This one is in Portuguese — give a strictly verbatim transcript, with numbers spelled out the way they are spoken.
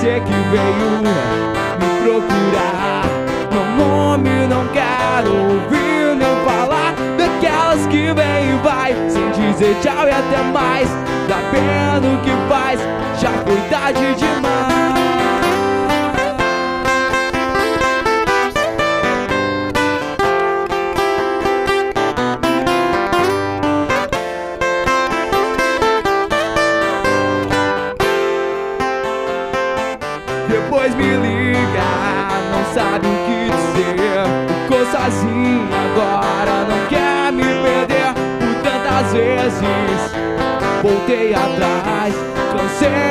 dizer que veio me procurar. Meu nome não quero ouvir nem falar daquelas que vem e vai sem dizer tchau e até mais. Sabendo o que faz, já foi tarde demais. Depois me liga, não sabe o que dizer. Ficou sozinha agora, não quer me perder. Por tantas vezes voltei atrás, cansei